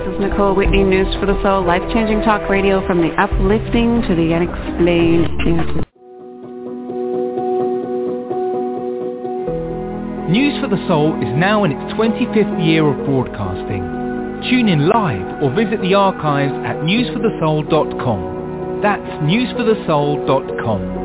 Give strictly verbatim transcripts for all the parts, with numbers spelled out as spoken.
is Nicole Whitney, News for the Soul, life-changing talk radio from the uplifting to the unexplained. News for the Soul is now in its twenty-fifth year of broadcasting. Tune in live or visit the archives at news for the soul dot com. That's news for the soul dot com.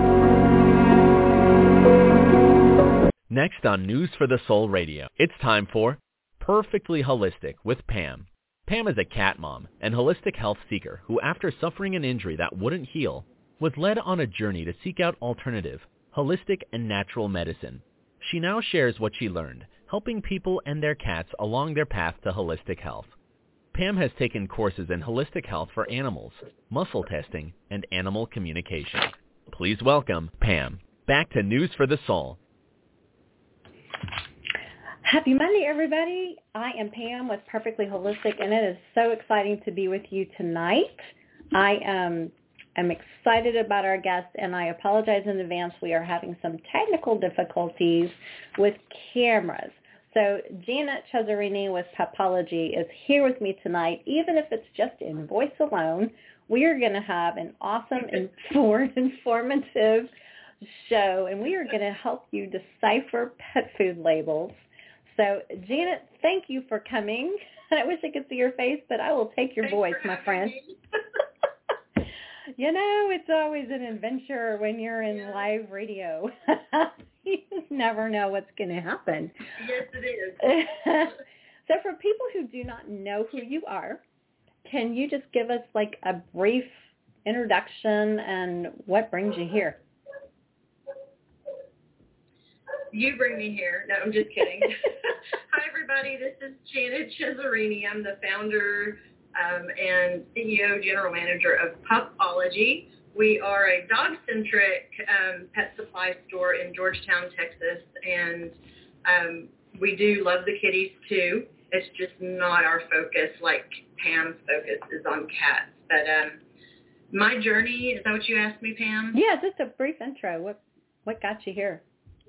Next on News for the Soul Radio, it's time for Perfectly Holistic with Pam. Pam is a cat mom and holistic health seeker who, after suffering an injury that wouldn't heal, was led on a journey to seek out alternative, holistic, and natural medicine. She now shares what she learned, helping people and their cats along their path to holistic health. Pam has taken courses in holistic health for animals, muscle testing, and animal communication. Please welcome Pam. Back to News for the Soul. Happy Monday, everybody. I am Pam with Perfectly Holistic, and it is so exciting to be with you tonight. I um, am excited about our guest, and I apologize in advance. We are having some technical difficulties with cameras. So Janet Cesarini with Pepology is here with me tonight. Even if it's just in voice alone, we are going to have an awesome, inform- informative show, and we are going to help you decipher pet food labels. So, Janet, thank you for coming. I wish I could see your face, but I will take your Thanks voice, my friend. You know, it's always an adventure when you're in yeah. live radio. You just never know what's going to happen. Yes, it is. So for people who do not know who you are, can you just give us like a brief introduction and what brings you here? You bring me here. No, I'm just kidding. Hi, everybody. This is Janet Cesarini. I'm the founder um, and C E O, general manager of Pupology. We are a dog-centric um, pet supply store in Georgetown, Texas, and um, we do love the kitties, too. It's just not our focus like Pam's focus is on cats. But um, my journey, is that what you asked me, Pam? Yeah, just a brief intro. What, what got you here?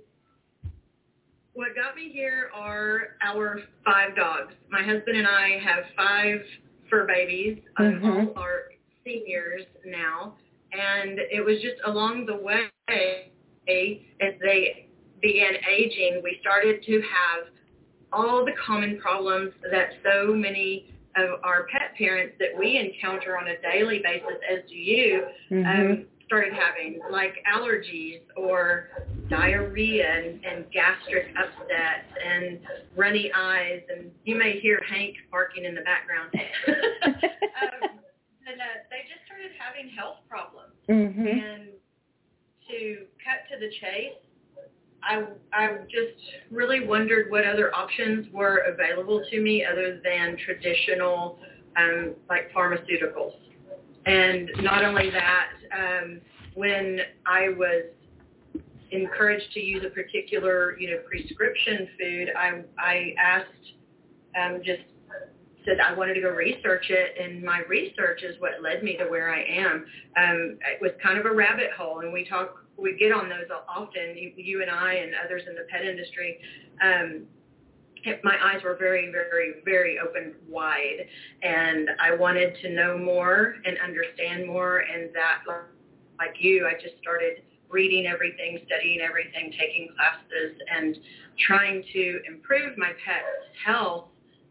What got me here are our five dogs. My husband and I have five fur babies. Mm-hmm. Um, all are seniors now. And it was just along the way, as they began aging, we started to have all the common problems that so many of our pet parents that we encounter on a daily basis, as do you, mm-hmm. um, started having, like allergies or diarrhea and, and gastric upset and runny eyes, and you may hear Hank barking in the background. um, and uh, they just started having health problems. Mm-hmm. And to cut to the chase, I, I just really wondered what other options were available to me other than traditional, um, like pharmaceuticals. And not only that, um, when I was encouraged to use a particular, you know, prescription food, I, I asked, um, just said I wanted to go research it, and my research is what led me to where I am. Um, it was kind of a rabbit hole, and we talk, we get on those often, you, you and I and others in the pet industry. Um, my eyes were very, very, very open wide, and I wanted to know more and understand more, and that, like you, I just started reading everything, studying everything, taking classes, and trying to improve my pet's health.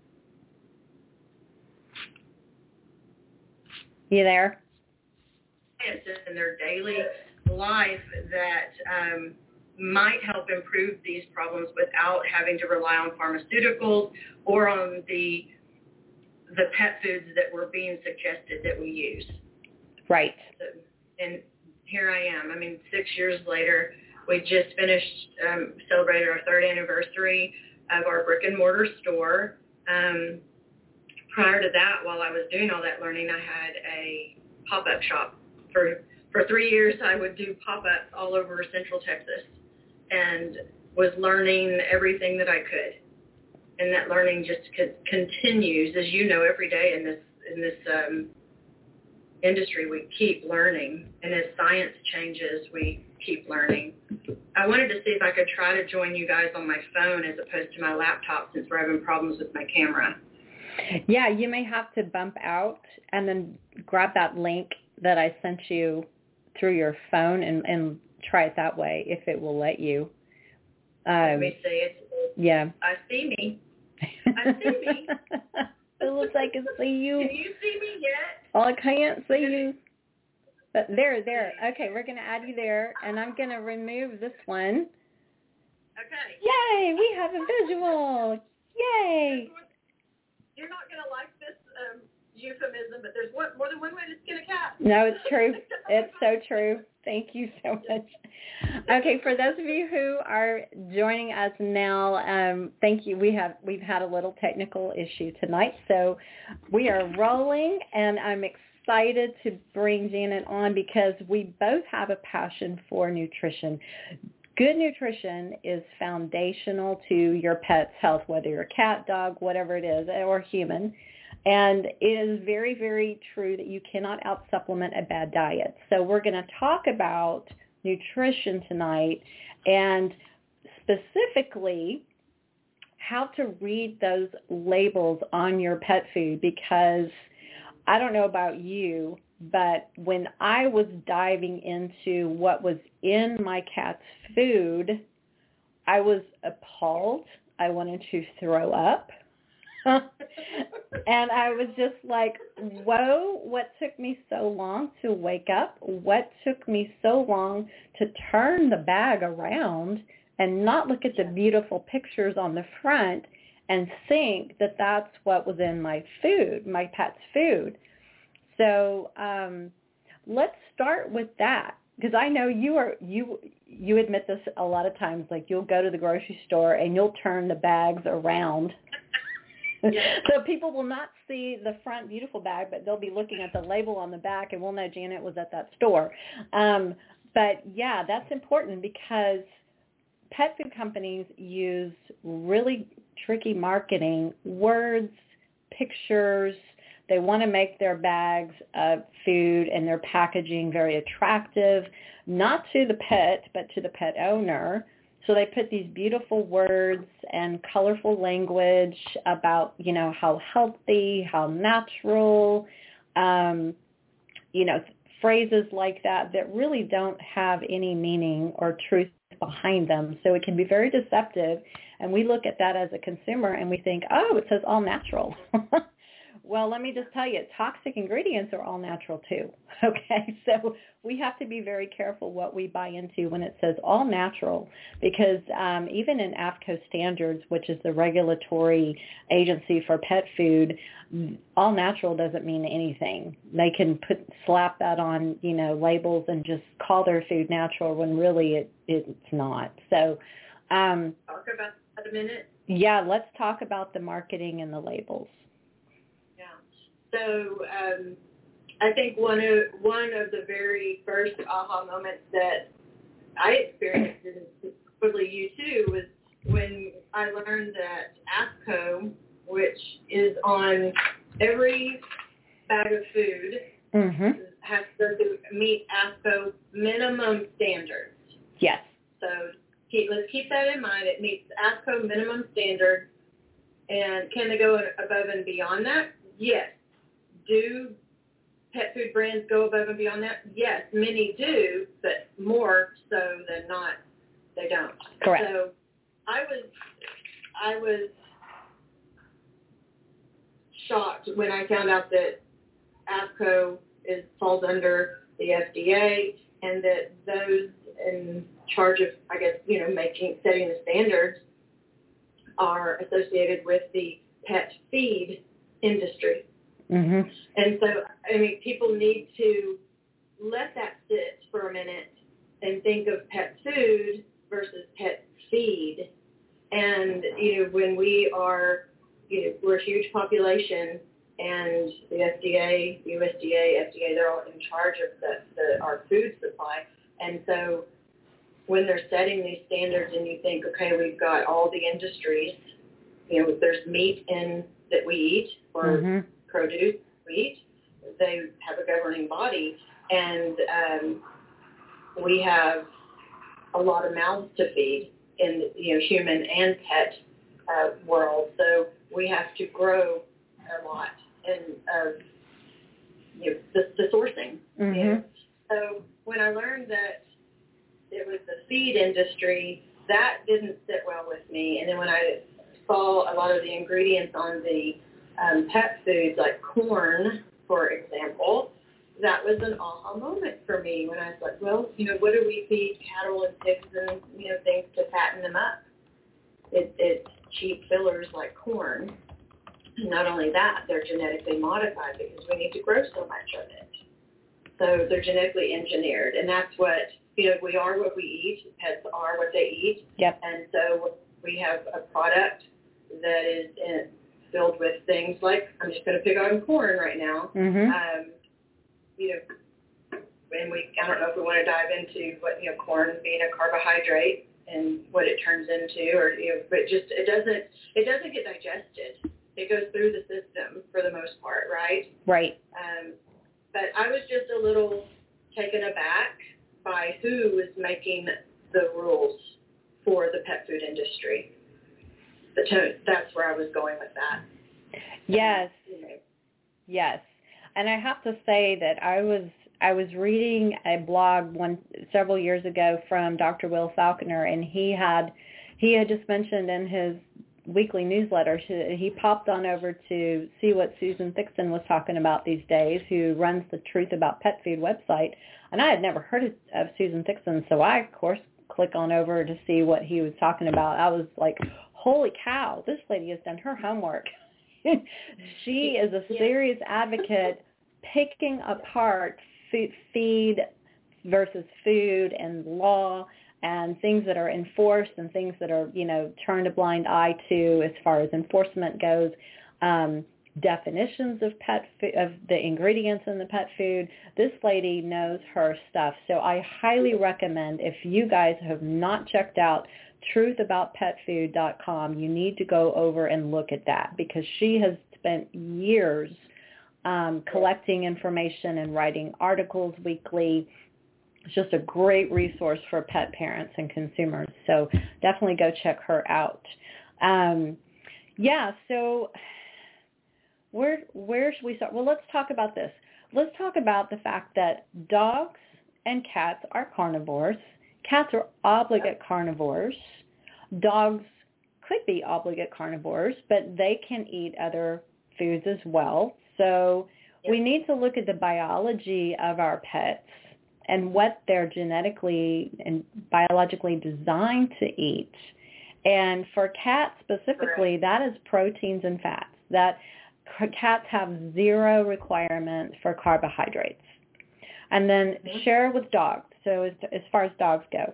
You there? In their daily life that um, might help improve these problems without having to rely on pharmaceuticals or on the the pet foods that were being suggested that we use. Right. So, and here I am. I mean, six years later, we just finished um, celebrated our third anniversary of our brick and mortar store. Um, prior to that, while I was doing all that learning, I had a pop-up shop. For for three years, I would do pop-ups all over Central Texas, and was learning everything that I could. And that learning just co- continues, as you know, every day in this in this um, industry. We keep learning, and as science changes, we keep learning. I wanted to see if I could try to join you guys on my phone as opposed to my laptop, since we're having problems with my camera. Yeah, you may have to bump out and then grab that link that I sent you through your phone and, and try it that way if it will let you. Um, Let me see it. Yeah. I see me. I see me. It looks like I can see you. Can you see me yet? Oh, I can't see you. But there, there. Okay, we're going to add you there, and I'm going to remove this one. Okay. Yay, we have a visual. Yay. You're not going to like this um, euphemism, but there's one, more than one way to skin a cat. No, it's true. It's so true. Thank you so much. Okay, for those of you who are joining us now, um, thank you. We have we've had a little technical issue tonight, so we are rolling, and I'm excited to bring Janet on because we both have a passion for nutrition. Good nutrition is foundational to your pet's health, whether you're a cat, dog, whatever it is, or human. And it is very, very true that you cannot out-supplement a bad diet. So we're going to talk about nutrition tonight and specifically how to read those labels on your pet food, because I don't know about you, but when I was diving into what was in my cat's food, I was appalled. I wanted to throw up. And I was just like, whoa, what took me so long to wake up? What took me so long to turn the bag around and not look at the beautiful pictures on the front and think that that's what was in my food, my pet's food? So um, let's start with that, because I know you are you you admit this a lot of times. Like, you'll go to the grocery store and you'll turn the bags around. Yeah. So people will not see the front beautiful bag, but they'll be looking at the label on the back, and we'll know Janet was at that store. Um, but, yeah, that's important because pet food companies use really tricky marketing, words, pictures. They want to make their bags of food and their packaging very attractive, not to the pet, but to the pet owner. So they put these beautiful words and colorful language about, you know, how healthy, how natural, um, you know, phrases like that that really don't have any meaning or truth behind them. So it can be very deceptive. And we look at that as a consumer and we think, oh, it says all natural. Well, let me just tell you, toxic ingredients are all natural too, okay? So we have to be very careful what we buy into when it says all natural, because um, even in A F C O standards, which is the regulatory agency for pet food, all natural doesn't mean anything. They can put slap that on, you know, labels and just call their food natural when really it, it's not. So um, talk about that a minute. Yeah, let's talk about the marketing and the labels. So um, I think one of one of the very first aha moments that I experienced, and probably you too, was when I learned that A F C O, which is on every bag of food, mm-hmm. has to meet A F C O minimum standards. Yes. So keep, let's keep that in mind. It meets A F C O minimum standards. And can they go above and beyond that? Yes. Do pet food brands go above and beyond that? Yes, many do, but more so than not, they don't. Correct. So I was, I was shocked when I found out that A F C O is falls under the F D A, and that those in charge of, I guess, you know, making setting the standards are associated with the pet feed industry. Mm-hmm. And so, I mean, people need to let that sit for a minute and think of pet food versus pet feed. And, you know, when we are, you know, we're a huge population, and the F D A, U S D A, F D A, they're all in charge of the, the our food supply. And so when they're setting these standards and you think, okay, we've got all the industries, you know, there's meat in that we eat, or mm-hmm. produce we eat, they have a governing body, and um, we have a lot of mouths to feed in, you know, human and pet uh, world. So we have to grow a lot in of you know, the, the sourcing. Mm-hmm. You know? So when I learned that it was the feed industry, that didn't sit well with me. And then when I saw a lot of the ingredients on the um, pet foods, like corn, for example, that was an aha moment for me when I was like, well, you know, what do we feed cattle and pigs and, you know, things to fatten them up? It, it's cheap fillers like corn. Not only that, they're genetically modified because we need to grow so much of it. So they're genetically engineered, and that's what, you know, we are what we eat. Pets are what they eat. Yep. And so we have a product that is in, filled with things like, I'm just going to pick on corn right now. Mm-hmm. Um, you know, and we, I don't know if we want to dive into what, you know, corn being a carbohydrate and what it turns into, or, you know, but just, it doesn't, it doesn't get digested. It goes through the system for the most part, right? Right. Um, but I was just a little taken aback by who was making the rules for the pet food industry. But that's where I was going with that. Yes. You know. Yes. And I have to say that I was I was reading a blog one several years ago from Doctor Will Falconer, and he had he had just mentioned in his weekly newsletter, he popped on over to see what Susan Thixton was talking about these days, who runs the Truth About Pet Food website. And I had never heard of, of Susan Thixton, so I, of course, click on over to see what he was talking about. I was like, holy cow, this lady has done her homework. She is a serious advocate picking apart food, feed versus food and law and things that are enforced and things that are, you know, turned a blind eye to as far as enforcement goes, um, definitions of pet food, of the ingredients in the pet food. This lady knows her stuff. So I highly recommend, if you guys have not checked out truth about pet food dot com, you need to go over and look at that, because she has spent years um, collecting information and writing articles weekly. It's just a great resource for pet parents and consumers. So definitely go check her out. Um, yeah, so where where should we start? Well, let's talk about this. Let's talk about the fact that dogs and cats are carnivores. Cats are obligate carnivores. Dogs could be obligate carnivores, but they can eat other foods as well. So yep. we need to look at the biology of our pets and what they're genetically and biologically designed to eat. And for cats specifically, Correct. that is proteins and fats. That cats have zero requirement for carbohydrates. And then mm-hmm. share with dogs. So as, as far as dogs go.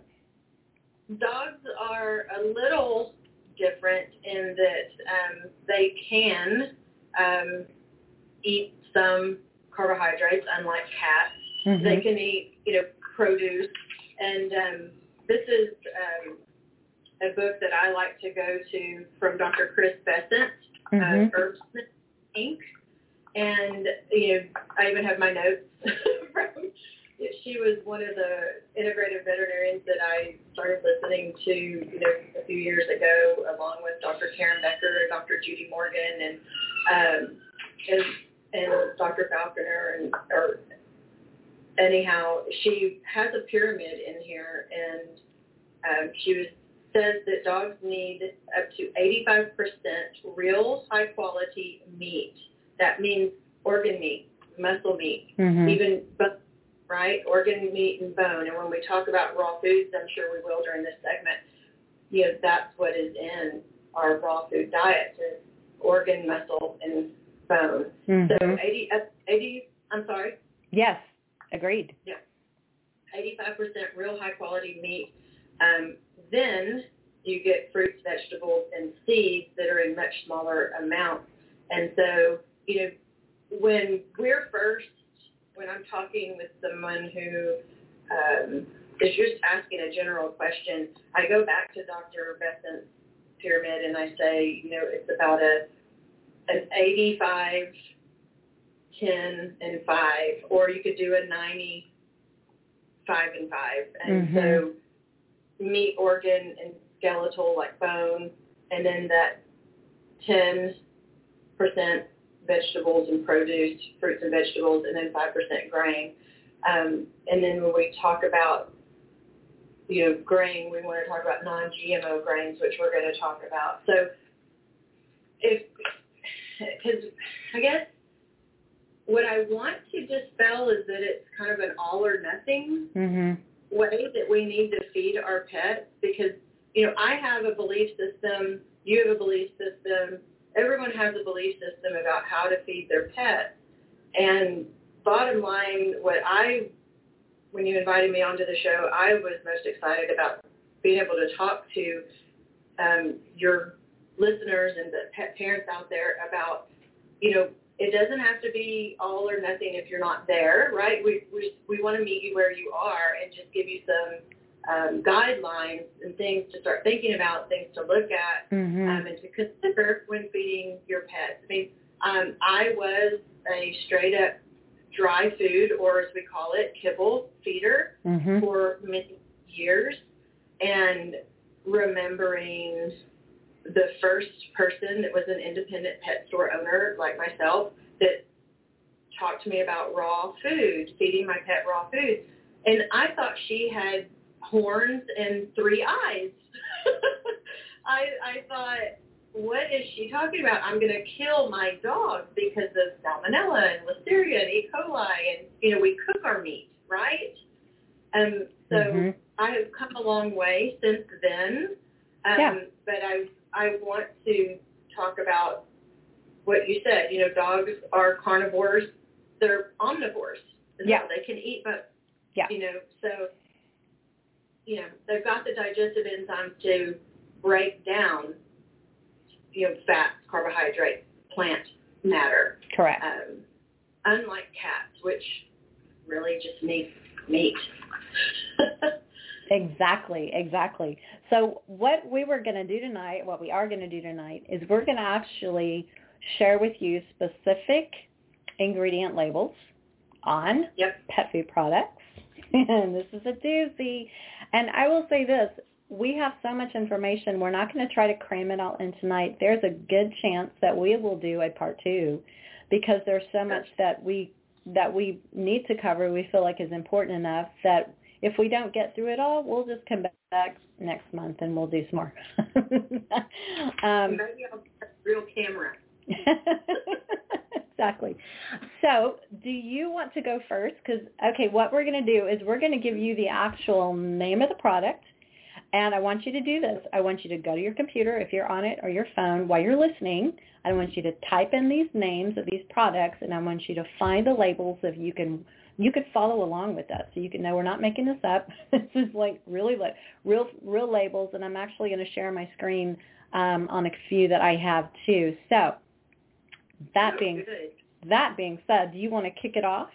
Dogs are a little different in that um, they can um, eat some carbohydrates, unlike cats. Mm-hmm. They can eat, you know, produce. And um, this is um, a book that I like to go to from Doctor Chris Besant, mm-hmm. uh, Herbsmith Incorporated. And, you know, I even have my notes from, she was one of the integrative veterinarians that I started listening to, you know, a few years ago, along with Doctor Karen Becker and Doctor Judy Morgan and um, and, and Doctor Falconer. And or anyhow, she has a pyramid in here, and um, she was, says that dogs need up to eighty-five percent real high-quality meat. That means organ meat, muscle meat, mm-hmm. even but. right? Organ, meat, and bone. And when we talk about raw foods, I'm sure we will during this segment, you know, that's what is in our raw food diet, is organ, muscle, and bone. Mm-hmm. So eighty, eighty, I'm sorry? Yes, agreed. Yeah, eighty-five percent real high-quality meat. Um, then you get fruits, vegetables, and seeds that are in much smaller amounts. And so, you know, when we're first when I'm talking with someone who um, is just asking a general question, I go back to Doctor Besant's pyramid and I say, you know, it's about a an eighty-five, ten, and five, or you could do a ninety, five, and five. And mm-hmm. so meat, organ, and skeletal, like bone, and then that ten percent vegetables and produce, fruits and vegetables, and then five percent grain. Um, and then when we talk about, you know, grain, we want to talk about non-G M O grains, which we're going to talk about. So if, because I guess what I want to dispel is that it's kind of an all or nothing mm-hmm. way that we need to feed our pets, because, you know, I have a belief system, you have a belief system, everyone has a belief system about how to feed their pets. And bottom line, what I, when you invited me onto the show, I was most excited about being able to talk to um, your listeners and the pet parents out there about, you know, it doesn't have to be all or nothing if you're not there, right? We we, we want to meet you where you are and just give you some um, guidelines and things to start thinking about, things to look at, mm-hmm. um, and to consider when feeding your pets. I mean, um, I was a straight-up dry food, or as we call it, kibble feeder mm-hmm. for many years, and remembering the first person that was an independent pet store owner like myself that talked to me about raw food, feeding my pet raw food. And I thought she had horns and three eyes. I, I thought, what is she talking about? I'm going to kill my dog because of salmonella and listeria and E. coli. And, you know, we cook our meat, right? Um, so mm-hmm. I have come a long way since then. Um, yeah. But I I want to talk about what you said. You know, dogs are carnivores. They're omnivores. Yeah. Well. They can eat, but, yeah. you know, so, you know, they've got the digestive enzymes to break down, you know, fats, carbohydrates, plant matter. Correct. Um, unlike cats, which really just need meat. Exactly, exactly. So what we were going to do tonight, what we are going to do tonight, is we're going to actually share with you specific ingredient labels on yep. pet food products. And this is a doozy. And I will say this, we have so much information, we're not going to try to cram it all in tonight. There's a good chance that we will do a part two because there's so much that we that we need to cover we feel like is important enough that if we don't get through it all, we'll just come back next month and we'll do some more. um, Maybe I'll get a real camera. Exactly. So do you want to go first? Because, okay, what we're going to do is we're going to give you the actual name of the product. And I want you to do this. I want you to go to your computer, if you're on it, or your phone while you're listening. I want you to type in these names of these products, and I want you to find the labels if you can you could follow along with us so you can know we're not making this up. This is like really like real real labels, and I'm actually going to share my screen um, on a few that I have too. So that oh, being good. that being said, do you want to kick it off?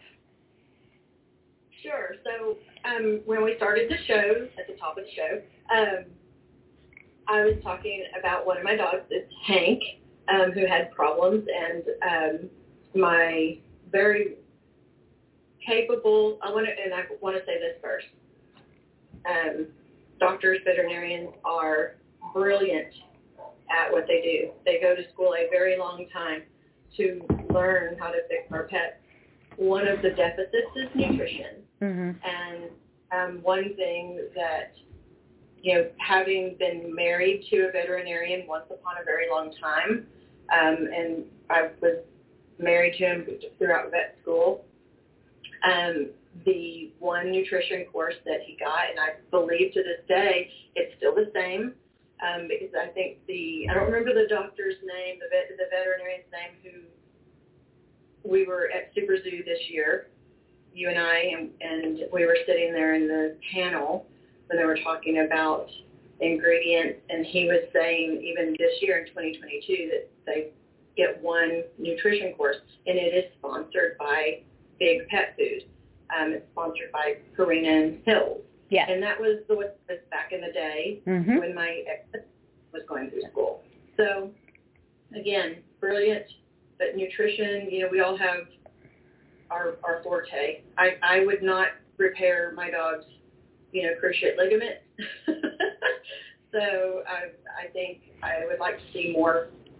Sure. So um, when we started the show, at the top of the show, um, I was talking about one of my dogs, it's Hank, um, who had problems, and um, my very capable, I want to, and I want to say this first, um, doctors, veterinarians are brilliant at what they do. They go to school a very long time to learn how to fix our pets. One of the deficits is nutrition. Mm-hmm. And um, one thing that, you know, having been married to a veterinarian once upon a very long time, um, and I was married to him throughout vet school, um, the one nutrition course that he got, and I believe to this day it's still the same, um, because I think the, I don't remember the doctor's name, the, vet, the veterinarian's name, who we were at Super Zoo this year, you and I, and, and we were sitting there in the panel when they were talking about ingredients, and he was saying even this year in twenty twenty-two that they get one nutrition course, and it is sponsored by Big Pet Food. Um, it's sponsored by Purina and Hills. Yes. And that was the way it was back in the day mm-hmm. when my ex was going through school. So, again, brilliant, but nutrition, you know, we all have our, our forte. I, I would not repair my dog's, you know, cruciate ligament. So I, I think I would like to see more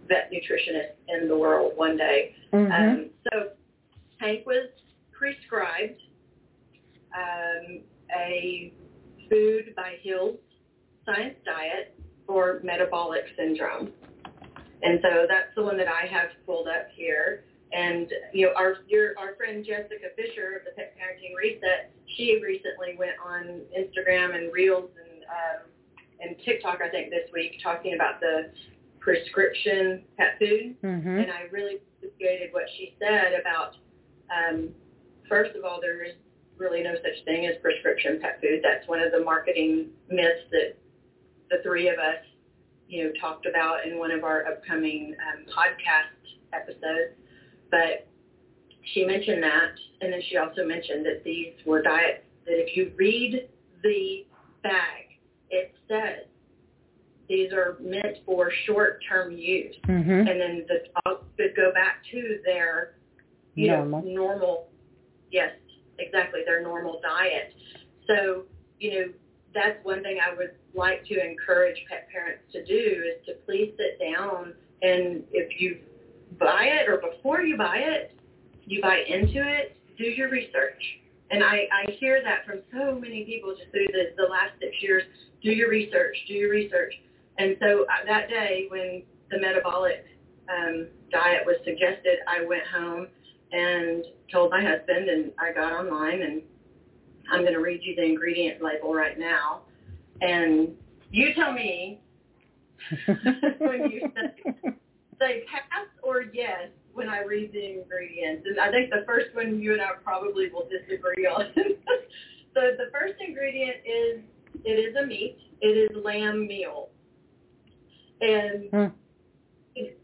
vet nutritionist in the world one day. Mm-hmm. Um, so Hank was prescribed um, a food by Hills Science Diet for metabolic syndrome. And so that's the one that I have pulled up here. And, you know, our your, our friend Jessica Fisher of the Pet Parenting Reset, she recently went on Instagram and Reels and um, and TikTok, I think, this week, talking about the prescription pet food. Mm-hmm. And I really appreciated what she said about, um, first of all, there is really no such thing as prescription pet food. That's one of the marketing myths that the three of us, you know, talked about in one of our upcoming um, podcast episodes. But she mentioned that, and then she also mentioned that these were diets that if you read the bag, it says these are meant for short-term use. Mm-hmm. And then the dogs could go back to their, you normal. know, normal, yes, exactly, their normal diet. So, you know, that's one thing I would like to encourage pet parents to do is to please sit down, and if you buy it or before you buy it, you buy into it, do your research. And I, I hear that from so many people just through the, the last six years, do your research, do your research. And so uh, that day when the metabolic um, diet was suggested, I went home and told my husband, and I got online, and I'm going to read you the ingredient label right now. And you tell me when you say, say pass or yes when I read the ingredients. And I think the first one you and I probably will disagree on. So the first ingredient is, it is a meat. It is lamb meal. And Hmm. it,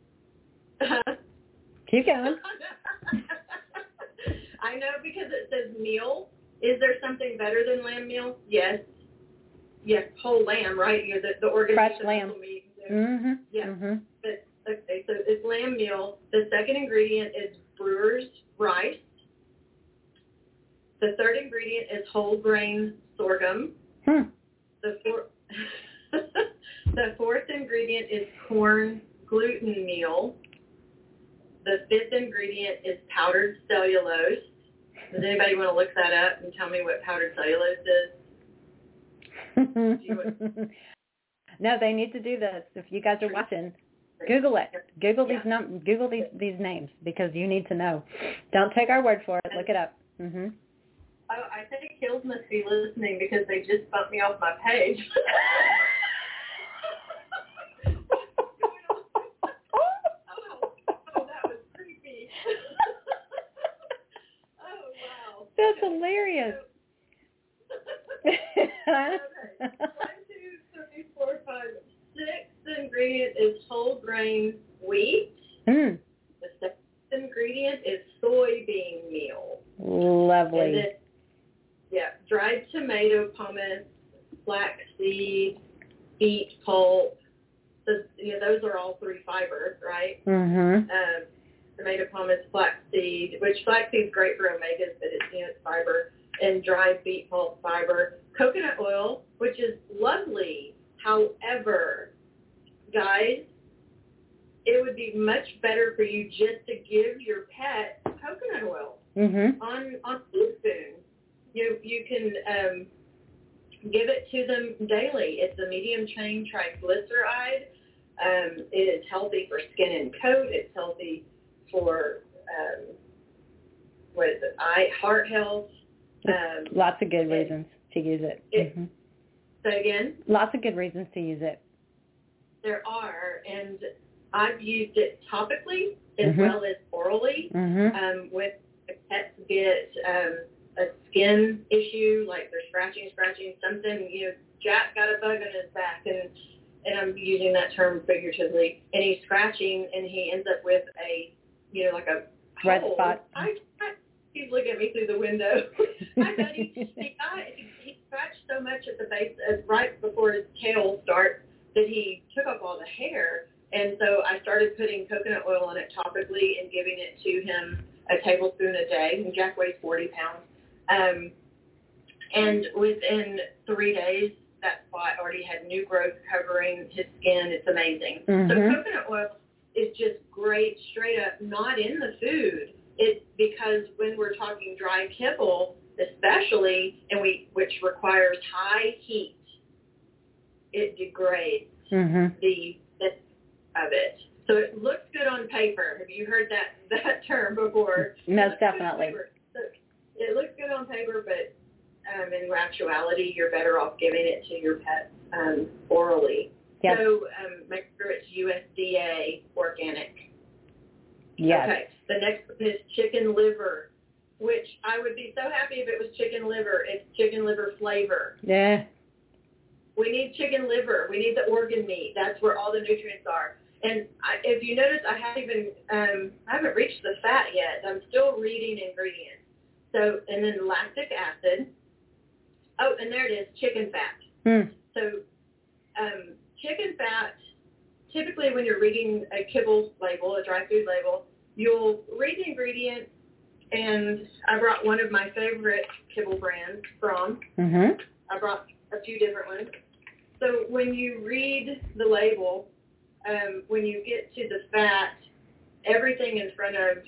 Keep going. I know because it says meal. Is there something better than lamb meal? Yes. Yes, whole lamb, right? You know, the, the organism. Fresh lamb. Meat, you know. Mm-hmm. Yeah. Mm-hmm. But, okay, so it's lamb meal. The second ingredient is brewer's rice. The third ingredient is whole grain sorghum. Hmm. The, four, the fourth ingredient is corn gluten meal. The fifth ingredient is powdered cellulose. Does anybody want to look that up and tell me what powdered cellulose is? No, they need to do this. If you guys are watching, Google it. Google these Yeah. num- Google these these names because you need to know. Don't take our word for it. Look it up. Mm-hmm. Oh, I think Hills must be listening because they just bumped me off my page. oh, oh, that was creepy. Oh, wow. That's hilarious. Okay. One, two, three, four, five, sixth ingredient is whole grain wheat. Mm. The sixth ingredient is soybean meal. Lovely. And then, yeah, dried tomato pomace, flaxseed, beet pulp. So, you know, those are all three fiber, right? Mm-hmm. Um, tomato pomace, flaxseed, which flaxseed is great for omegas, but it's, you know, it's fiber. And dried beet pulp fiber. Coconut oil, which is lovely. However, guys, it would be much better for you just to give your pet coconut oil Mm-hmm. on on food spoon. You you can um, give it to them daily. It's a medium chain triglyceride. Um, it is healthy for skin and coat. It's healthy for um, what is it? Eye heart health. Um, Lots of good it, reasons to use it. it Mm-hmm. Say again? Lots of good reasons to use it. There are, and I've used it topically as Mm-hmm. well as orally. Mm-hmm. Um, with pets get um, a skin issue, like they're scratching, scratching something. You know, Jack got a bug in his back, and and I'm using that term figuratively. And he's scratching, and he ends up with a, you know, like a Red hole. spot. I, I, he's looking at me through the window. I bet he he, got, he he scratched so much at the base, uh, right before his tail starts, that he took up all the hair. And so I started putting coconut oil on it topically and giving it to him a tablespoon a day. And Jack weighs forty pounds. Um, and within three days, that spot already had new growth covering his skin. It's amazing. Mm-hmm. So coconut oil is just great straight up, not in the food. It's because when we're talking dry kibble, especially, and we which requires high heat, it degrades mm-hmm. the bit of it. So it looks good on paper. Have you heard that, that term before? Most definitely. So it looks good on paper, but um, in actuality, you're better off giving it to your pet um, orally. Yep. So um, make sure it's U S D A organic. Yes. Okay. The next one is chicken liver, which I would be so happy if it was chicken liver. It's chicken liver flavor. Yeah. We need chicken liver. We need the organ meat. That's where all the nutrients are. And I, if you notice, I haven't even um, I haven't reached the fat yet. I'm still reading ingredients. So, and then lactic acid. Oh, and there it is, chicken fat. Mm. So, um, chicken fat, typically when you're reading a kibble label, a dry food label, you'll read the ingredients, and I brought one of my favorite kibble brands from. Mm-hmm. I brought a few different ones. So when you read the label, um, when you get to the fat, everything in front of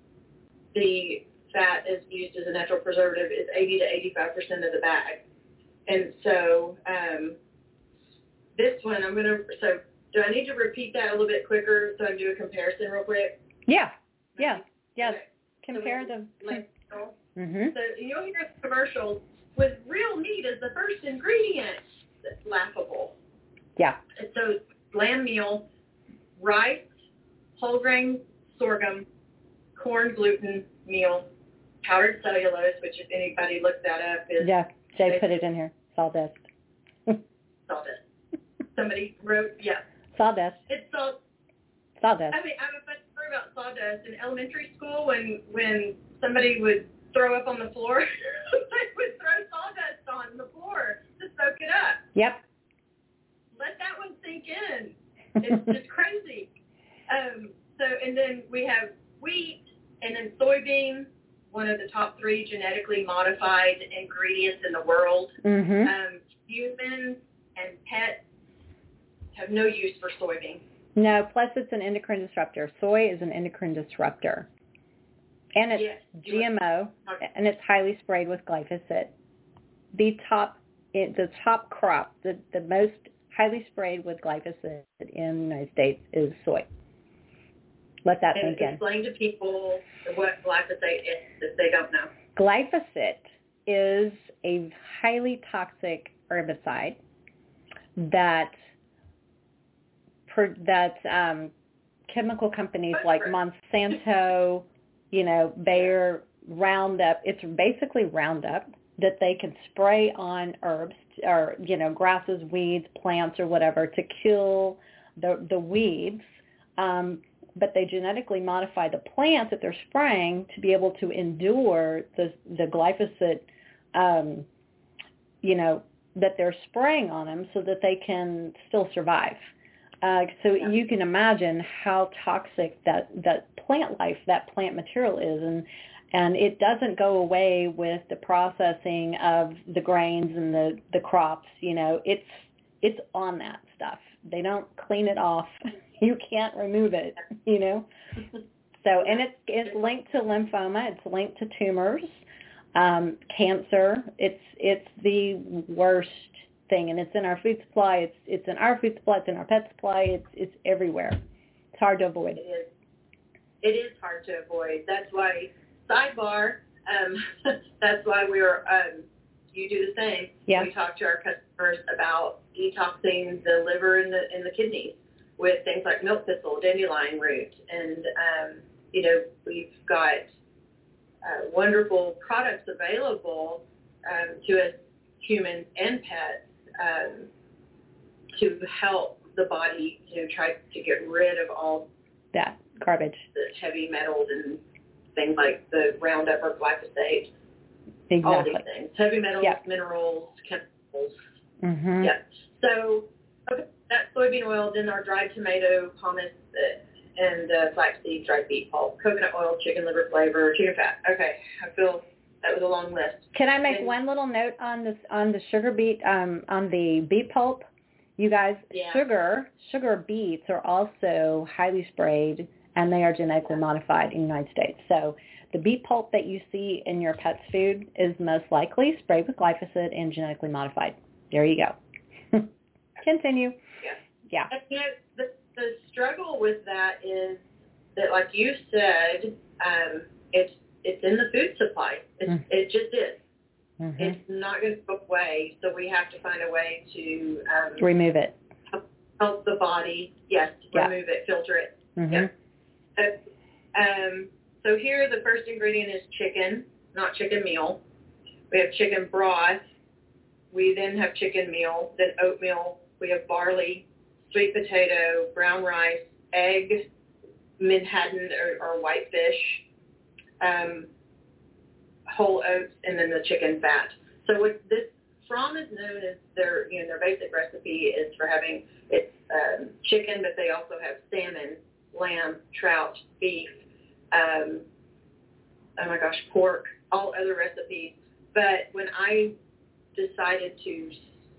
the fat is used as a natural preservative is eighty to eighty-five percent of the bag. And so um, this one, I'm going to, so do I need to repeat that a little bit quicker so I can do a comparison real quick? Yeah, yeah, yes. Okay. Compare so them. Like, mm-hmm. So you'll hear commercials with real meat as the first ingredient. That's laughable. Yeah. And so lamb meal, rice, whole grain sorghum, corn gluten meal, powdered cellulose, which if anybody looked that up is... Yeah, Jay put it in here. Sawdust. Sawdust. Somebody wrote, yeah. Sawdust. It's salt. Sawdust. I mean, I have a funny story about sawdust. In elementary school, when when somebody would throw up on the floor, they would throw sawdust on the floor to soak it up. Yep. Let that one sink in. It's just crazy. Um, so, and then we have wheat, and then soybean, one of the top three genetically modified ingredients in the world. Mm-hmm. Um, humans and pets have no use for soybean. No, plus it's an endocrine disruptor. Soy is an endocrine disruptor. And it's yes. G M O, okay. And it's highly sprayed with glyphosate. The top it, the top crop, the, the most highly sprayed with glyphosate in the United States is soy. Let that and sink in. Explain to people what glyphosate is if they don't know. Glyphosate is a highly toxic herbicide that that um, chemical companies like Monsanto, you know, Bayer, Roundup, it's basically Roundup that they can spray on herbs or, you know, grasses, weeds, plants or whatever to kill the, the weeds. Um, but they genetically modify the plant that they're spraying to be able to endure the, the glyphosate, um, you know, that they're spraying on them so that they can still survive. Uh, so yeah. You can imagine how toxic that, that plant life, that plant material is, and and it doesn't go away with the processing of the grains and the, the crops. You know, it's it's on that stuff. They don't clean it off. You can't remove it. You know. So and it's it's linked to lymphoma. It's linked to tumors, um, cancer. It's it's the worst thing, and it's in our food supply. It's it's in our food supply. It's in our pet supply. It's it's everywhere. It's hard to avoid. It is. It is hard to avoid. That's why sidebar. Um, that's why we're. Um, you do the same. Yeah. We talk to our customers about detoxing the liver and the and the kidneys with things like milk thistle, dandelion root, and um, you know we've got uh, wonderful products available um, to us humans and pets. Um, to help the body, you know, try to get rid of all that garbage, the heavy metals and things like the Roundup or glyphosate, exactly. all these things, heavy metals, yep. minerals, chemicals. Mm-hmm. Yeah. So okay, that soybean oil, then our dried tomato, pommes, and uh, flaxseed, dried beet pulp, coconut oil, chicken liver flavor, chicken fat. Okay, I feel. That was a long list. Can I make and, one little note on this on the sugar beet um, on the beet pulp? You guys, Yeah. sugar, sugar beets are also highly sprayed, and they are genetically modified in the United States. So the beet pulp that you see in your pet's food is most likely sprayed with glyphosate and genetically modified. There you go. Continue. Yeah. Yeah. And, you know, the, the struggle with that is that, like you said, um, it's it's in the food supply. It's, mm. It just is. Mm-hmm. It's not going to go away, so we have to find a way to um, remove it. Help, help the body, yes, yeah. remove it, filter it. Mm-hmm. Yep. Uh, um, so here the first ingredient is chicken, not chicken meal. We have chicken broth. We then have chicken meal, then oatmeal. We have barley, sweet potato, brown rice, egg, menhaden or, or whitefish, um, whole oats, and then the chicken fat. So what this from is known as their, you know, their basic recipe is for having it's um, chicken, but they also have salmon, lamb, trout, beef, um, oh my gosh, pork, all other recipes. But when I decided to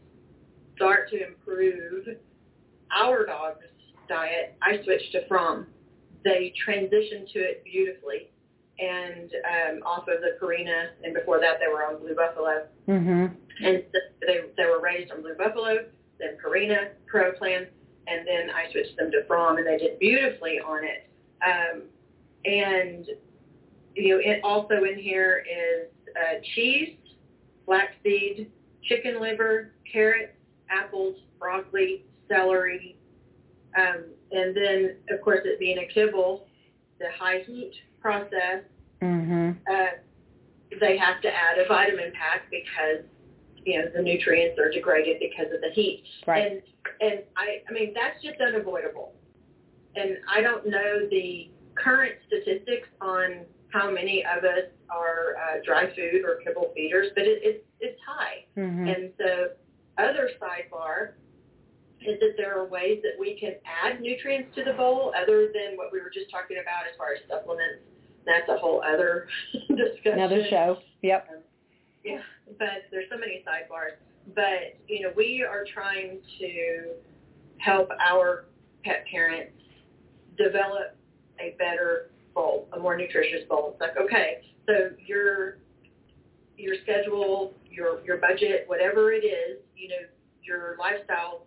start to improve our dog's diet, I switched to From. They transitioned to it beautifully. And um, off of the Purina, and before that they were on Blue Buffalo. Mm-hmm. And they they were raised on Blue Buffalo, then Purina, Pro Plan, and then I switched them to From, and they did beautifully on it. Um, and, you know, it also in here is uh, cheese, flaxseed, chicken liver, carrots, apples, broccoli, celery, um, and then, of course, it being a kibble, the high heat process, mm-hmm. uh, they have to add a vitamin pack because, you know, the nutrients are degraded because of the heat. Right. And, and I, I mean, that's just unavoidable. And I don't know the current statistics on how many of us are uh, dry food or kibble feeders, but it, it's, it's high. Mm-hmm. And so other sidebar is that there are ways that we can add nutrients to the bowl other than what we were just talking about as far as supplements. That's a whole other discussion. Another show. Yep. Um, yeah, but there's so many sidebars. But, you know, we are trying to help our pet parents develop a better bowl, a more nutritious bowl. It's like, okay, so your your schedule, your your budget, whatever it is, you know, your lifestyle,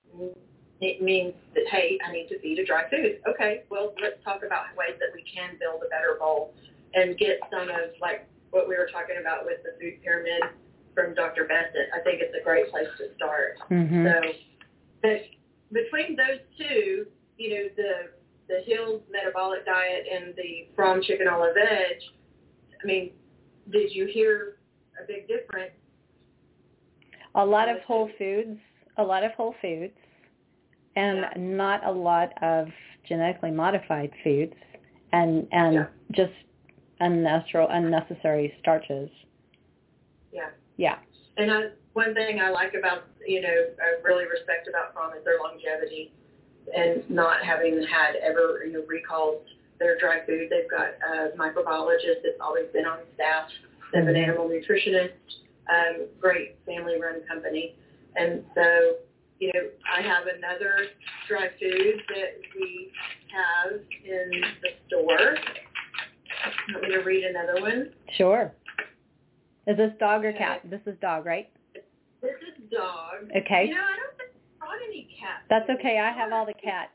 it means that, hey, I need to feed a dry food. Okay, well, let's talk about ways that we can build a better bowl and get some of, like, what we were talking about with the food pyramid from Doctor Bassett. I think it's a great place to start. Mm-hmm. So but between those two, you know, the the Hills metabolic diet and the From chicken a la veg, I mean, did you hear a big difference? A lot of whole foods, a lot of whole foods, and yeah. not a lot of genetically modified foods, and and yeah. just unnatural, unnecessary starches. Yeah. Yeah. And I, one thing I like about, you know, I really respect about From is their longevity and not having had ever, you know, recalled their dry food. They've got a microbiologist that's always been on staff. They have an animal nutritionist, um, great family-run company. And so, you know, I have another dry food that we have in the store. Want me to read another one? Sure. Is this dog or cat? This is dog, right? This is dog. Okay. You know, I don't think I brought any cats. That's okay. I have all the cat.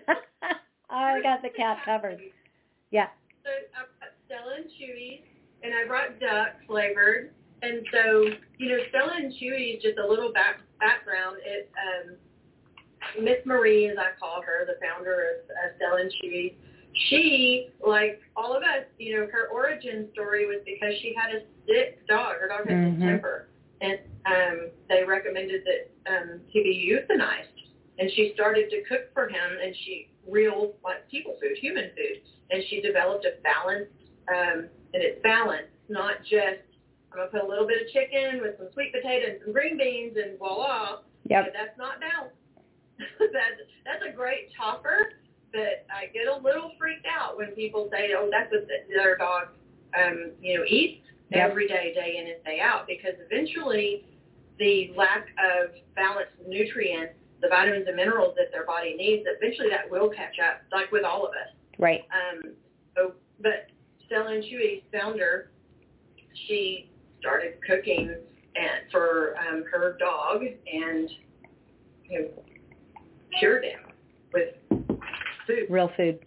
I got the cat covered. Yeah. So I brought Stella and Chewy, and I brought duck flavored. And so, you know, Stella and Chewy is just a little back, background. It, um, Miss Marie, as I call her, the founder of uh, Stella and Chewy, she, like all of us, you know, her origin story was because she had a sick dog. Her dog had mm-hmm. distemper. And um, they recommended that um, he be euthanized. And she started to cook for him, and she real, like, people food, human food. And she developed a balanced, um, and it's balanced, not just, I'm going to put a little bit of chicken with some sweet potato and some green beans and voila. Yep. But that's not balanced. that's, that's a great topper, but I get a little freaked out when people say, oh, that's what their dog, um, you know, eats yep. every day, day in and day out, because eventually the lack of balanced nutrients the vitamins and minerals that their body needs, eventually that will catch up, like with all of us. Right. Um, so, but Stella and Chewy's founder, she started cooking and for um, her dog and you know, cured him with food. Real food.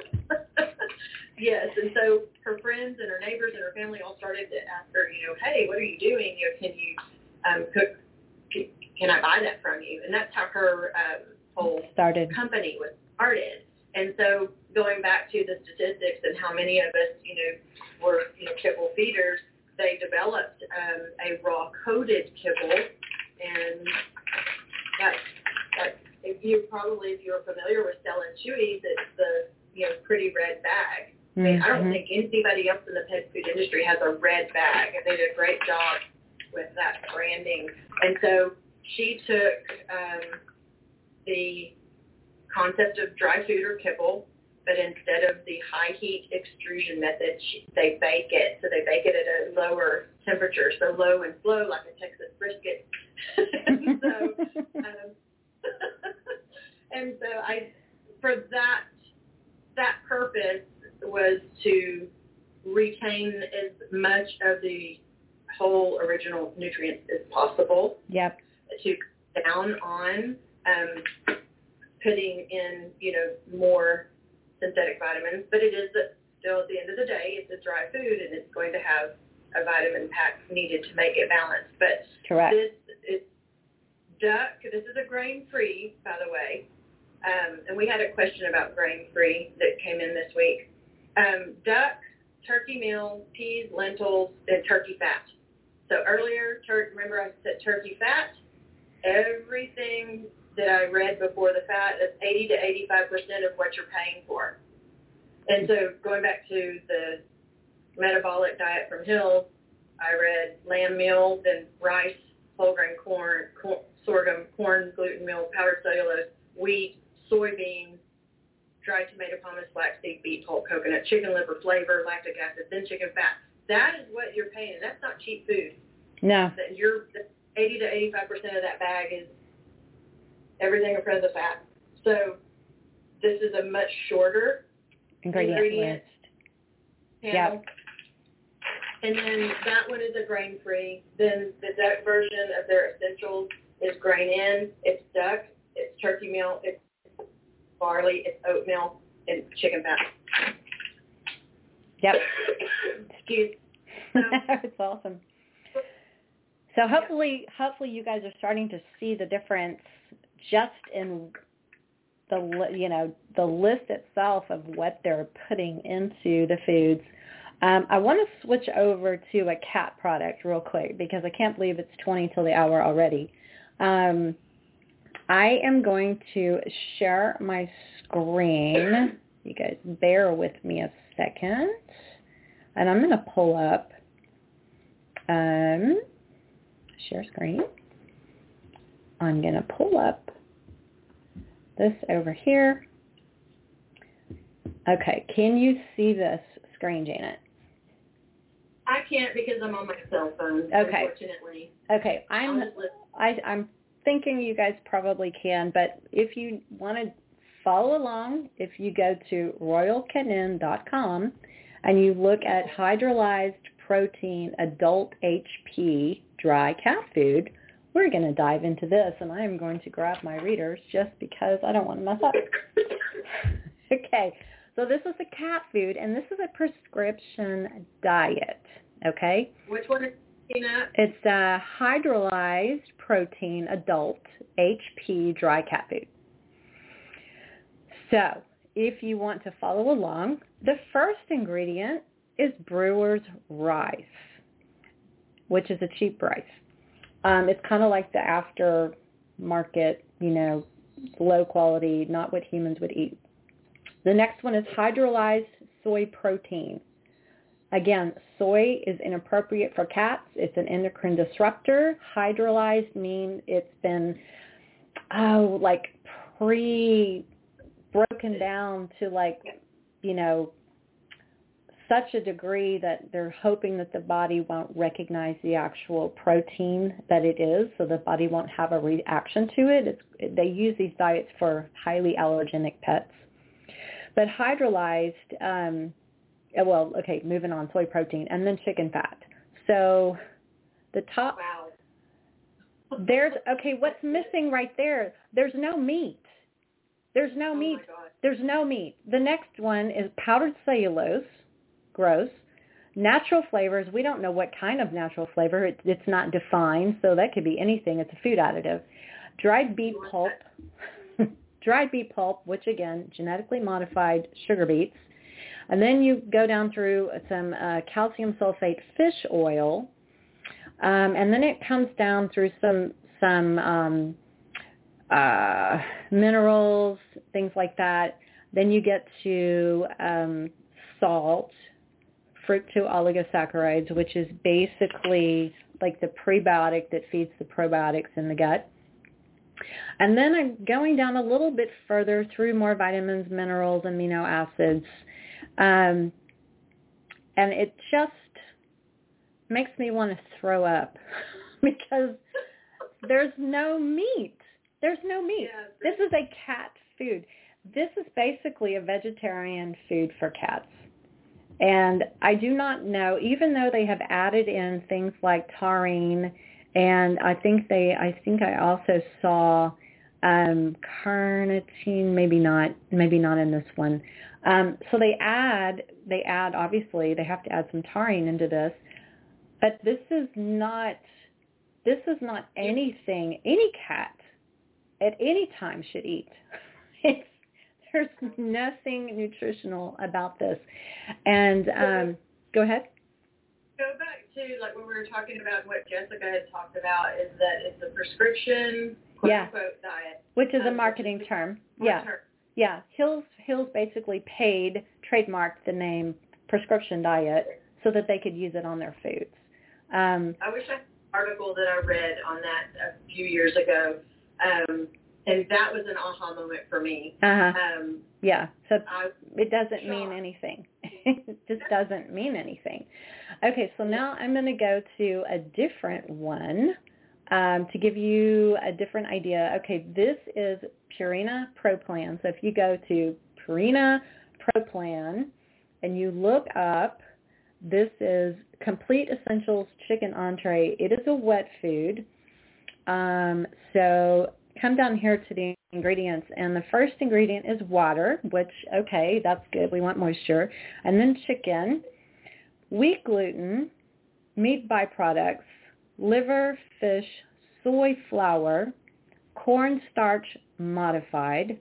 Yes, and so her friends and her neighbors and her family all started to ask her, you know, hey, what are you doing? You know, can you um, cook? Can, can I buy that from you? And that's how her um, whole started company was started. And so going back to the statistics and how many of us, you know, were you know kibble feeders, they developed um, a raw coated kibble, and that's that. If you probably if you're familiar with Stella and Chewy's, it's the you know pretty red bag. I mean, I don't think anybody else in the pet food industry has a red bag, and they did a great job with that branding. And so she took um, the concept of dry food or kibble, but instead of the high heat extrusion method, she, they bake it. So they bake it at a lower temperature, so low and slow like a Texas brisket. and so, um, and so I, for that that purpose was to retain as much of the whole original nutrients as possible. Yep. To cut down on um, putting in, you know, more synthetic vitamins, but it is still at the end of the day, it's a dry food and it's going to have a vitamin pack needed to make it balanced. But correct. This is duck. This is a grain-free, by the way. Um, and we had a question about grain-free that came in this week. Um, duck, turkey meal, peas, lentils, and turkey fat. So earlier, tur- remember I said turkey fat? Everything that I read before the fat is eighty to eighty-five percent of what you're paying for. And so going back to the metabolic diet from Hills, I read lamb meal, then rice, whole grain corn, corn sorghum, corn, gluten meal, powdered cellulose, wheat, soybeans, dried tomato, pomace, flaxseed, beet pulp, coconut, chicken liver, flavor, lactic acid, then chicken fat. That is what you're paying. That's not cheap food. No. That you're eighty to eighty-five percent of that bag is everything in front of the fat. So this is a much shorter ingredient, ingredient list. panel. Yep. And then that one is a grain-free. Then the duck version of their essentials is grain-in. It's duck. It's turkey meal. It's barley. It's oatmeal and chicken fat. Yep. Excuse. So, That's awesome. So hopefully, hopefully you guys are starting to see the difference just in the you know the list itself of what they're putting into the foods. Um, I want to switch over to a cat product real quick because I can't believe it's twenty till the hour already. Um, I am going to share my screen. You guys bear with me a second. And I'm going to pull up um, share screen. I'm going to pull up this over here. Okay, can you see this screen, Janet? I can't because I'm on my cell phone, okay. Unfortunately. Okay, I'm I, I'm thinking you guys probably can, but if you want to follow along, if you go to royal canin dot com and you look at hydrolyzed protein adult H P dry cat food, we're going to dive into this, and I am going to grab my readers just because I don't want to mess up. Okay, so this is a cat food, and this is a prescription diet, okay? Which one is it? It's a hydrolyzed protein adult H P dry cat food. So if you want to follow along, the first ingredient is brewer's rice, which is a cheap rice. Um, it's kind of like the aftermarket, you know, low quality, not what humans would eat. The next one is hydrolyzed soy protein. Again, soy is inappropriate for cats. It's an endocrine disruptor. Hydrolyzed means it's been, oh, like pre broken down to like, you know, such a degree that they're hoping that the body won't recognize the actual protein that it is, so the body won't have a reaction to it. It's, they use these diets for highly allergenic pets. But hydrolyzed, um, well, okay, moving on, soy protein, and then chicken fat. So the top, wow. there's, okay, what's missing right there? There's no meat. There's no oh meat. My God. There's no meat. The next one is powdered cellulose. Gross. Natural flavors. We don't know what kind of natural flavor. It, it's not defined, so that could be anything. It's a food additive. Dried beet pulp. Dried beet pulp, which again, genetically modified sugar beets. And then you go down through some uh, calcium sulfate fish oil. Um, and then it comes down through some some um, uh, minerals, things like that. Then you get to um, salt, fructooligosaccharides, which is basically like the prebiotic that feeds the probiotics in the gut. And then I'm going down a little bit further through more vitamins, minerals, amino acids. Um, and it just makes me want to throw up because there's no meat. There's no meat. Yeah, this is a cat food. This is basically a vegetarian food for cats. And I do not know, even though they have added in things like taurine, and I think they, I think I also saw um, carnitine, maybe not, maybe not in this one. Um, so they add, they add, obviously, they have to add some taurine into this, but this is not, this is not anything any cat at any time should eat. It's, there's nothing nutritional about this. And um, go ahead. Go back to like what we were talking about, what Jessica had talked about, is that it's a prescription, quote yeah. unquote, diet. Which is um, a marketing is term. Yeah. Term. Yeah. Hills, Hills basically paid, trademarked the name prescription diet so that they could use it on their foods. Um, I wish I had an article that I read on that a few years ago. Um, And that was an aha moment for me. Uh-huh. Um, yeah. So I, it doesn't shocked. mean anything. It just doesn't mean anything. Okay, so now I'm going to go to a different one um, to give you a different idea. Okay, this is Purina Pro Plan. So if you go to Purina Pro Plan and you look up, this is Complete Essentials Chicken Entree. It is a wet food. Um, so come down here to the ingredients, and the first ingredient is water, which, okay, that's good. We want moisture. And then chicken, wheat gluten, meat byproducts, liver, fish, soy flour, cornstarch modified.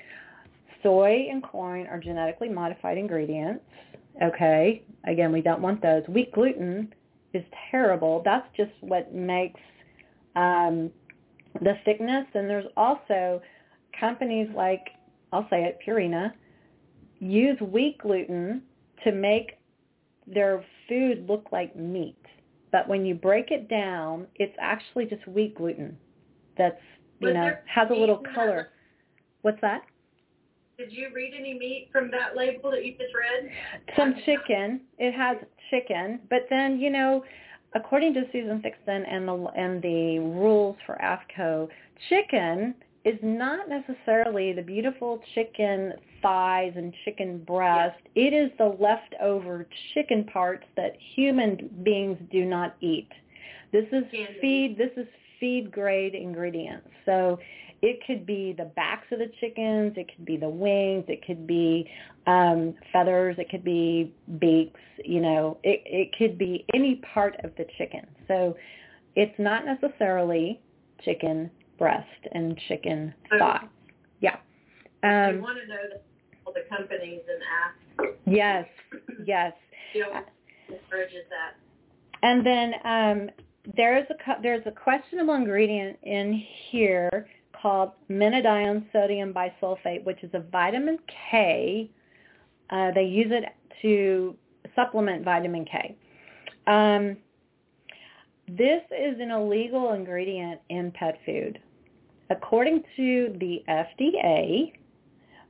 Soy and corn are genetically modified ingredients. Okay, again, we don't want those. Wheat gluten is terrible. That's just what makes um, the thickness. And there's also companies like, I'll say it, Purina, use wheat gluten to make their food look like meat. But when you break it down, it's actually just wheat gluten that's, you Was know, there has a meat little in that? color. What's that? Did you read any meat from that label that you just read? Some chicken. It has chicken. But then, you know, according to Susan Sixton and the and the rules for A F C O, chicken is not necessarily the beautiful chicken thighs and chicken breast. It is the leftover chicken parts that human beings do not eat. This is Candy. feed. This is feed grade ingredients. So it could be the backs of the chickens. It could be the wings. It could be um, feathers. It could be beaks. You know, it, it could be any part of the chicken. So it's not necessarily chicken breast and chicken So, thigh. Yeah. I Um, want to know the, all the companies and ask. yes. Yes. You know, encourages that. And then um, there's a cu- there's a questionable ingredient in here called menadione sodium bisulfate, which is a vitamin K. Uh, they use it to supplement vitamin K. Um, this is an illegal ingredient in pet food. According to the F D A,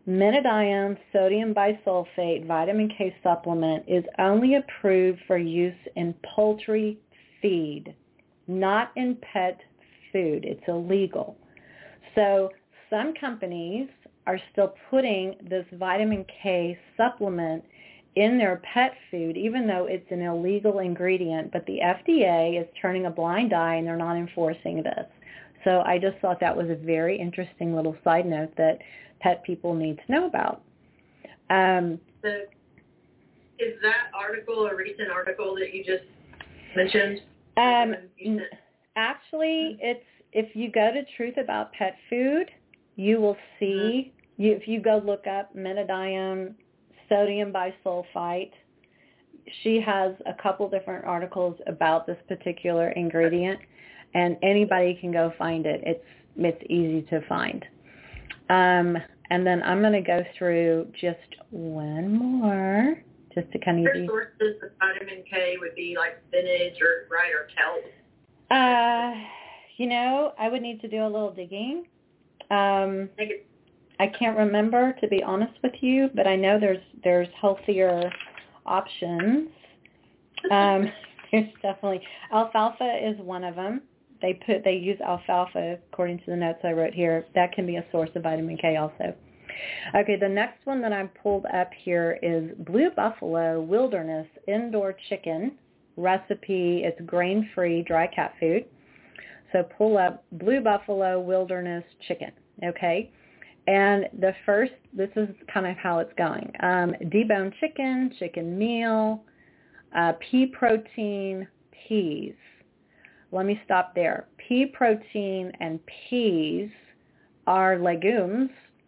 Metadione sodium bisulfate vitamin K supplement is only approved for use in poultry feed, not in pet food. It's illegal. So some companies are still putting this vitamin K supplement in their pet food, even though it's an illegal ingredient, but the F D A is turning a blind eye and they're not enforcing this. So I just thought that was a very interesting little side note that pet people need to know about. Um, the, is that article a recent article that you just mentioned? Um, you actually, it's if you go to Truth About Pet Food, you will see, mm-hmm. you, if you go look up Metadione sodium bisulfite, she has a couple different articles about this particular ingredient, and anybody can go find it. It's it's easy to find. Um, and then I'm going to go through just one more, just to kind of... Your sources of vitamin K would be like spinach or, right, or kelp? Uh, you know, I would need to do a little digging. Um, I can't remember, to be honest with you, but I know there's there's healthier options. Um, there's definitely... Alfalfa is one of them. They put they use alfalfa, according to the notes I wrote here. That can be a source of vitamin K also. Okay, the next one that I pulled up here is Blue Buffalo Wilderness Indoor Chicken recipe. It's grain-free dry cat food. So pull up Blue Buffalo Wilderness Chicken, okay? And the first, this is kind of how it's going. Um, deboned chicken, chicken meal, uh, pea protein, peas. Let me stop there. Pea protein and peas are legumes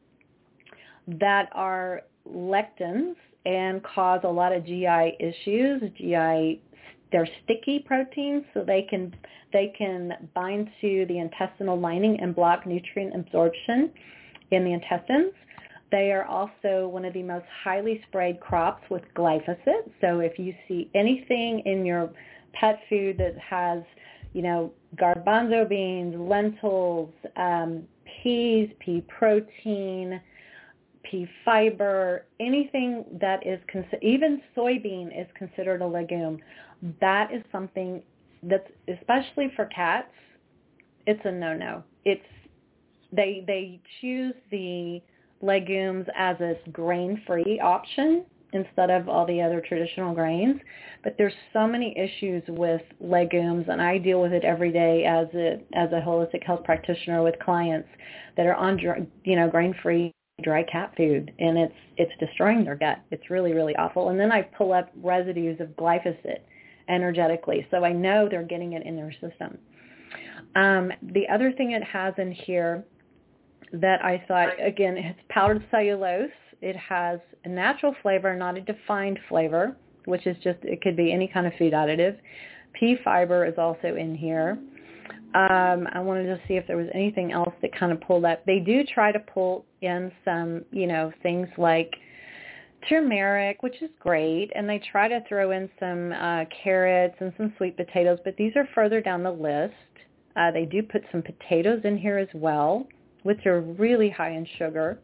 that are lectins and cause a lot of G I issues. G I, they're sticky proteins, so they can they can bind to the intestinal lining and block nutrient absorption in the intestines. They are also one of the most highly sprayed crops with glyphosate. So if you see anything in your pet food that has, you know, garbanzo beans, lentils, um, peas, pea protein, pea fiber, anything that is, cons- even soybean is considered a legume. That is something that's, especially for cats, it's a no-no. It's, they, they choose the legumes as a grain-free option instead of all the other traditional grains. But there's so many issues with legumes, and I deal with it every day as a as a holistic health practitioner with clients that are on, you know, grain-free dry cat food, and it's it's destroying their gut. It's really, really awful. And then I pull up residues of glyphosate energetically, so I know they're getting it in their system. Um, the other thing it has in here that I thought, again, it's powdered cellulose. It has a natural flavor, not a defined flavor, which is just, it could be any kind of food additive. Pea fiber is also in here. Um, I wanted to see if there was anything else that kind of pulled up. They do try to pull in some, you know, things like turmeric, which is great, and they try to throw in some uh, carrots and some sweet potatoes, but these are further down the list. Uh, they do put some potatoes in here as well, which are really high in sugar.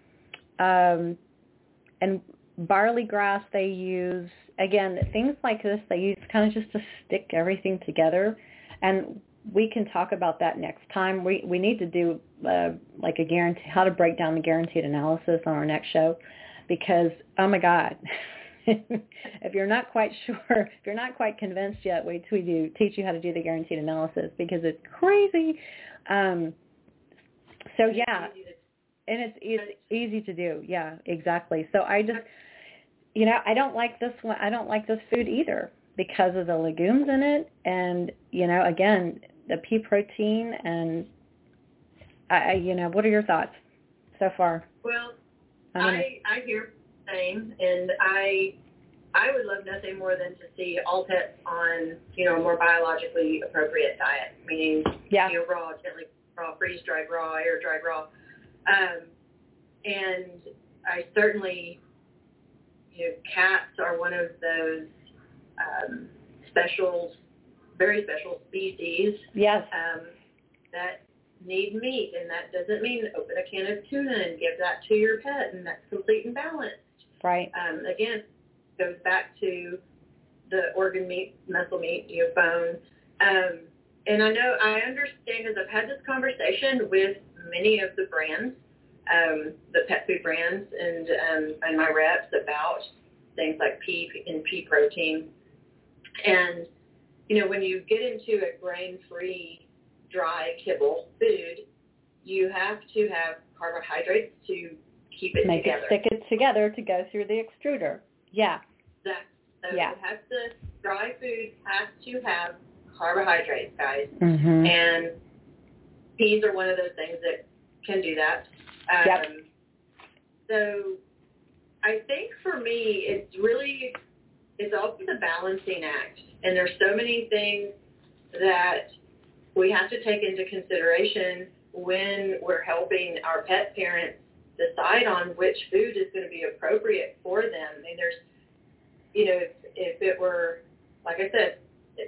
Um, and barley grass they use. Again, things like this they use kind of just to stick everything together. And we can talk about that next time. We we need to do uh, like a guarantee, how to break down the guaranteed analysis on our next show, because, oh my God, if you're not quite sure, if you're not quite convinced yet, wait till we do teach you how to do the guaranteed analysis, because it's crazy. Um, so yeah, and it's, it's easy to do. Yeah, exactly. So I just, you know, I don't like this one. I don't like this food either because of the legumes in it. And, you know, again, the pea protein and, I, you know, what are your thoughts so far? Well, I, I hear the same, and I I would love nothing more than to see all pets on, you know, a more biologically appropriate diet, meaning, yeah. you know, raw, gently raw, freeze-dried raw, air-dried raw. Um, and I certainly, you know, cats are one of those um, special, very special species. Yes. Um, that need meat, and that doesn't mean open a can of tuna and give that to your pet, and that's complete and balanced. Right. Um, again, goes back to the organ meat, muscle meat, you know, bone. Um, and I know, I understand, because I've had this conversation with many of the brands, um, the pet food brands, and um, and my reps about things like pea and pea protein. And, you know, when you get into a grain-free, dry kibble food, you have to have carbohydrates to keep it Make together. Make it stick it together to go through the extruder. Yeah. Exactly. So yeah. it has to, dry food has to have carbohydrates, guys. Mm-hmm. And peas are one of those things that can do that. Um, yep. So I think for me, it's really, it's also the balancing act. And there's so many things that we have to take into consideration when we're helping our pet parents decide on which food is going to be appropriate for them. I mean, there's, you know, if, if it were, like I said,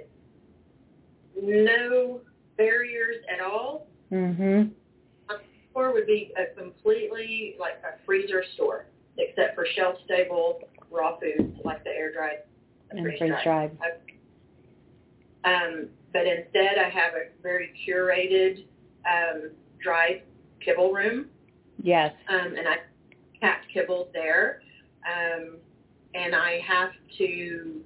no barriers at all, mm-hmm. a store would be a completely like a freezer store, except for shelf-stable raw foods like the air-dried and freeze-dried. freeze-dried. Um, but instead, I have a very curated um, dry kibble room. Yes. Um, and I pack kibble there. Um, and I have to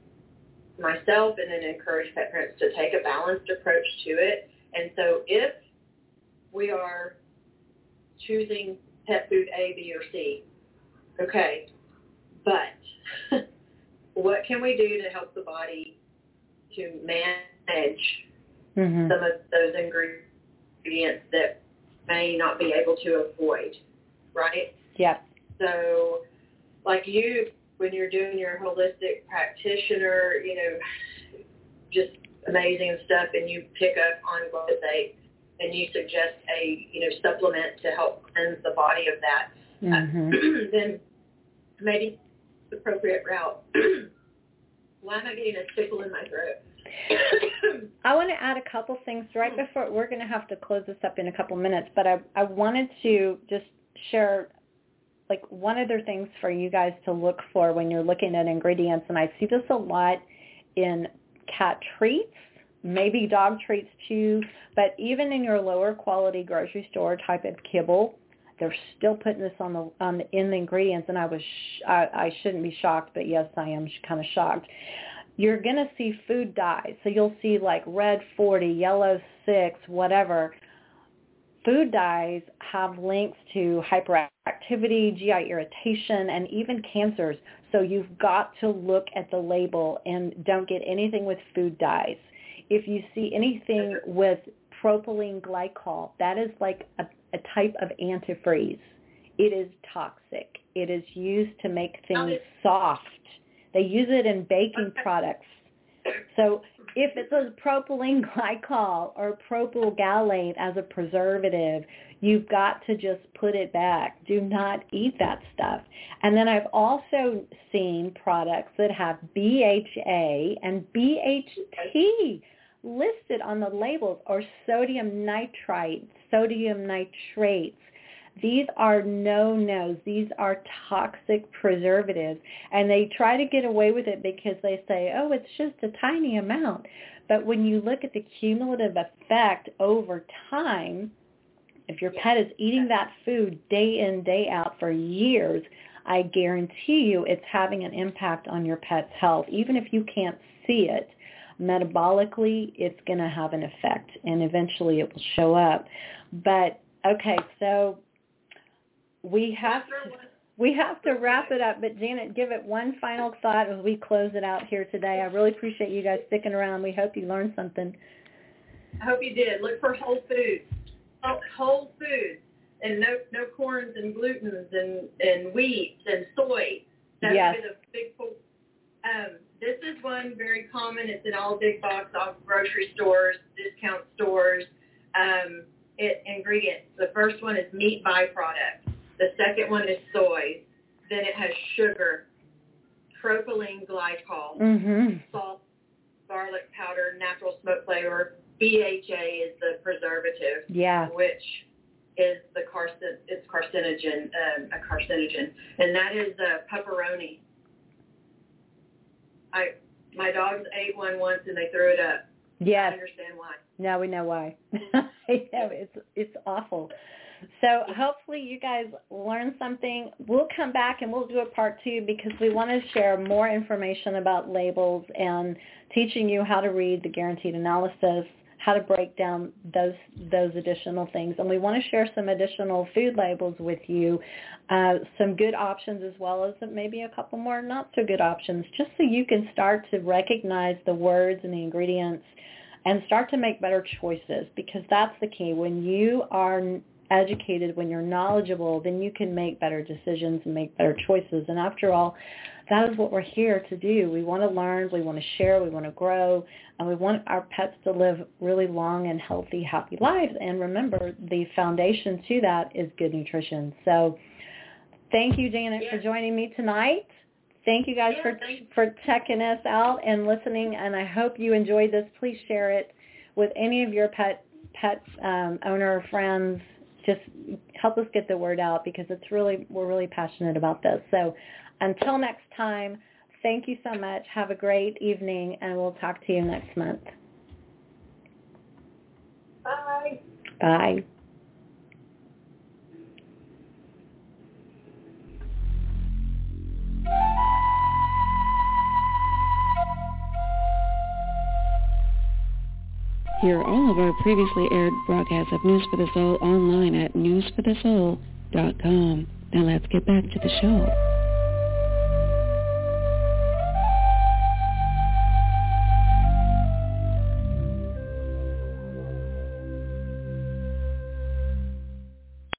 myself and then encourage pet parents to take a balanced approach to it. And so if we are choosing pet food A, B, or C, okay, but what can we do to help the body to manage mm-hmm. some of those ingredients that may not be able to avoid, right? Yep. So like you, when you're doing your holistic practitioner, you know, just amazing stuff, and you pick up on glyphosate and you suggest a, you know, supplement to help cleanse the body of that, mm-hmm. uh, then maybe the appropriate route. Why am I getting a tickle in my throat? I want to add a couple things right before, we're going to have to close this up in a couple minutes, but I, I wanted to just share like one other things for you guys to look for when you're looking at ingredients, and I see this a lot in cat treats, maybe dog treats too, but even in your lower quality grocery store type of kibble, they're still putting this on the on the, in the ingredients, and I was sh- I, I shouldn't be shocked, but yes, I am sh- kind of shocked. You're going to see food dyes, so you'll see like red forty, yellow six, whatever. Food dyes have links to hyperactivity, G I irritation, and even cancers. So you've got to look at the label and don't get anything with food dyes. If you see anything with propylene glycol, that is like a, a type of antifreeze. It is toxic. It is used to make things soft. They use it in baking products. So if it says propylene glycol or propyl gallate as a preservative, you've got to just put it back. Do not eat that stuff. And then I've also seen products that have B H A and B H T listed on the labels, or sodium nitrite, sodium nitrates. These are no-nos. These are toxic preservatives. And they try to get away with it because they say, oh, it's just a tiny amount. But when you look at the cumulative effect over time, if your pet is eating that food day in, day out for years, I guarantee you it's having an impact on your pet's health. Even if you can't see it, metabolically, it's going to have an effect, and eventually it will show up. But, okay, so we have to, we have to wrap it up. But, Janet, give it one final thought as we close it out here today. I really appreciate you guys sticking around. We hope you learned something. I hope you did. Look for whole foods. Whole foods. And no no corns and glutens and, and wheat and soy. That yes. would be the big food. Um, this is one very common. It's in all big box, all grocery stores, discount stores. Um, it ingredients. The first one is meat byproduct. The second one is soy. Then it has sugar, propylene glycol, mm-hmm. salt, garlic powder, natural smoke flavor, B H A is the preservative, yeah. which is the carcin it's carcinogen, um, a carcinogen, and that is uh, pepperoni. I my dogs ate one once and they threw it up. Yes. I understand why. Now we know why. it's it's awful. So hopefully you guys learn something. We'll come back and we'll do a part two because we want to share more information about labels and teaching you how to read the guaranteed analysis, how to break down those those additional things. And we want to share some additional food labels with you, uh, some good options as well as maybe a couple more not so good options, just so you can start to recognize the words and the ingredients and start to make better choices, because that's the key. When you are educated, when you're knowledgeable, then you can make better decisions and make better choices. And after all, that is what we're here to do. We want to learn, we want to share, we want to grow, and we want our pets to live really long and healthy, happy lives. And remember, the foundation to that is good nutrition. So thank you, Janet, yes. for joining me tonight. Thank you guys yeah, for for checking us out and listening, and I hope you enjoyed this. Please share it with any of your pet pet um, owner friends. Just help us get the word out, because it's really we're really passionate about this. So until next time, thank you so much. Have a great evening, and we'll talk to you next month. Bye. Bye. Hear all of our previously aired broadcasts of News for the Soul online at news for the soul dot com. Now let's get back to the show.